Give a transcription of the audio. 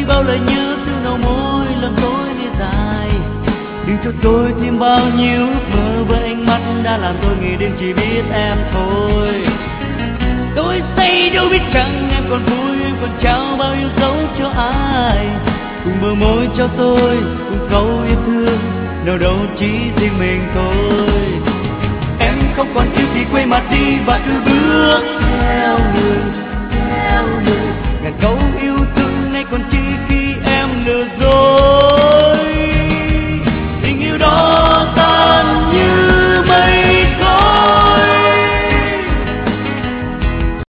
bao lời nhớ thương đầu môi làm tôi đi dài. Đừng cho tôi thêm bao nhiêu ước mơ với ánh mắt đã làm tôi nghĩ đến chỉ biết em thôi. Tôi say đâu biết rằng em còn vui, em còn trao bao yêu dấu cho ai. Cùng bờ môi cho tôi, cùng câu yêu thương, nào đâu chỉ riêng mình tôi. Em không còn yêu thì quay mặt đi và cứ bước theo người, theo người. Ngàn câu yêu thương nay còn chưa